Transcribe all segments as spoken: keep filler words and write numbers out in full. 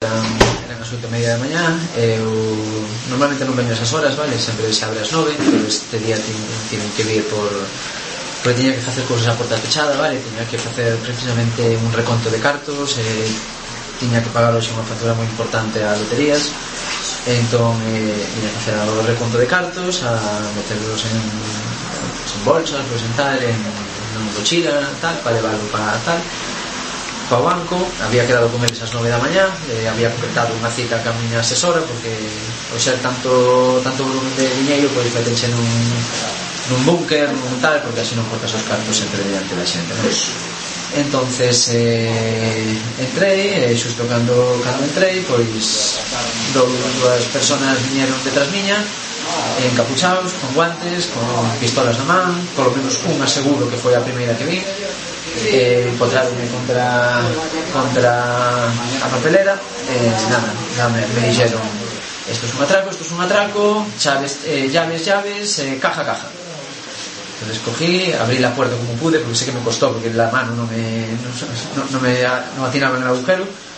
Eran as oito e media da mañá. Eu normalmente non veño esas horas, vale? Sempre se abre as nove, pero este día tienen que vir por porque tiña que facer cousas a porta pechada, vale? Tiña que facer precisamente un reconto de cartos, eh, tiña que pagar hoxe unha factura moi importante a loterías, entón eh, tiña que facer o reconto de cartos, a meterlos en, en bolsas, pues en tal, en, en mochila, tal, para levarlo para tal para o banco. Había quedado con eles ás nove da mañá, eh, había concretado unha cita ca miña asesora, porque o ser tanto tanto volumen de diñeiro, pois pues, metense nun nun búnker, nun tal, porque así non cortas os cartos entre diante da xente, non? Entonces eh, entrei, e xusto cando, cando entrei, pois dúas personas viñeron detrás miña, encapuchados, con guantes, con pistolas na man, polo menos unha seguro que foi a primeira que vi. Eh, empotraronme contra contra a papelera, eh, nada, nada me, me dixeron: esto es un atraco, esto es un atraco, chaves, eh, llaves, llaves, eh, caja, caja. Entonces cogí, abrí la puerta como pude, porque sé que me costó, porque la mano no me no, no me no atinaba en el agujero,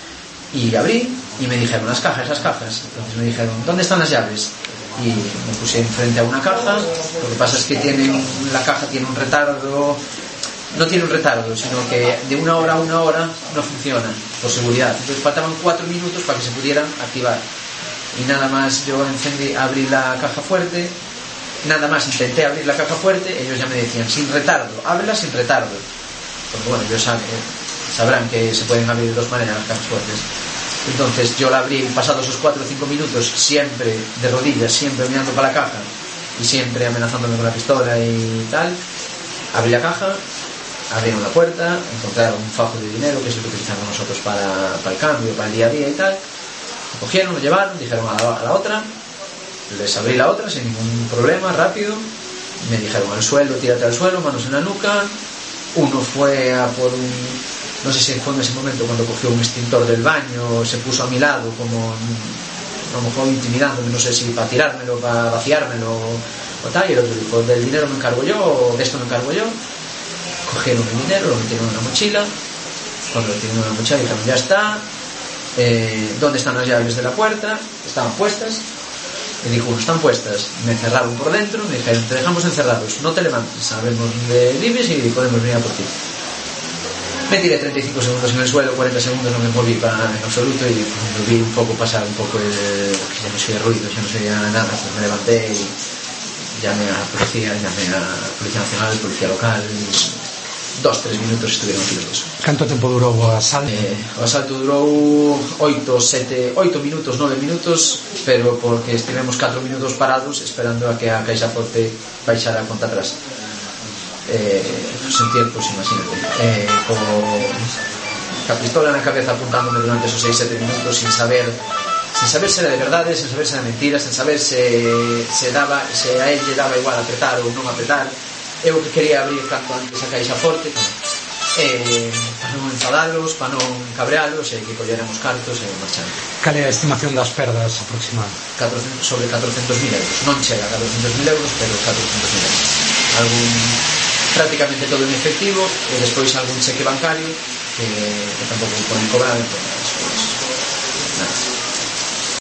y abrí y me dijeron: las cajas, las cajas. Entonces me dijeron: ¿dónde están las llaves? Y me puse enfrente a una caja. Lo que pasa es que tiene un, la caja tiene un retardo. No tiene un retardo, sino que de una hora a una hora no funciona, por seguridad. Entonces faltaban cuatro minutos para que se pudieran activar. Y nada más yo encendí, abrí la caja fuerte, nada más intenté abrir la caja fuerte, ellos ya me decían: sin retardo, ábrela sin retardo. Porque bueno, ellos saben, sabrán que se pueden abrir de dos maneras las cajas fuertes. Entonces yo la abrí, pasados esos cuatro o cinco minutos, siempre de rodillas, siempre mirando para la caja y siempre amenazándome con la pistola y tal. Abrí la caja, abrieron la puerta, encontraron un fajo de dinero, que es lo que utilizamos nosotros para, para el cambio, para el día a día y tal. Lo cogieron, lo llevaron, dijeron a la, a la otra, les abrí la otra sin ningún problema, rápido. Me dijeron: al suelo, tírate al suelo, manos en la nuca. Uno fue a por un, no sé si fue en ese momento cuando cogió un extintor del baño, se puso a mi lado como a lo mejor intimidándome, no sé si para tirármelo, para vaciármelo o tal. Y el otro dijo: del dinero me encargo yo, o de esto me encargo yo. Cogieron el dinero, lo metieron en una mochila. Cuando lo metieron en una mochila dijeron: ya está. Eh, ¿dónde están las llaves de la puerta? Estaban puestas. Y dijo: están puestas. Me cerraron por dentro, me dijeron: te dejamos encerrados, no te levantes, sabemos de libres y podemos venir a por ti. Me tiré treinta y cinco segundos en el suelo, cuarenta segundos no me moví para en absoluto, y cuando vi un poco pasar un poco el, que ya no se oía ruido, ya no se oía nada, pues me levanté y llamé a la policía, llamé a la Policía Nacional, Policía Local. Dos, tres minutos estuvieron aquí los dos. Canto tempo durou o asalto? Eh, o asalto durou oito, sete, oito minutos, nove minutos, pero porque estivemos catro minutos parados esperando a que a caixa forte baixara a conta atrás. Eh, sentir, pues imagínate, eh, con a pistola na cabeza apuntándome durante esos seis, sete minutos sin saber sin saber se era de verdade, sin saber se era mentira, sin saber se, se daba, se a él lle daba igual apretar ou non apretar. Eu que quería abrir canto antes a caixa forte, eh, para non enfadalos, para non cabrealos, e que colleran os cartos e marchar. Cal é a estimación das perdas aproximadas? catrocentos, sobre catrocentos mil euros. Non chega a catrocentos mil euros, pero catrocentos mil euros. Algún, prácticamente todo en efectivo, e despois algún cheque bancario que, que tampouco poden cobrar, pues, pues, nada.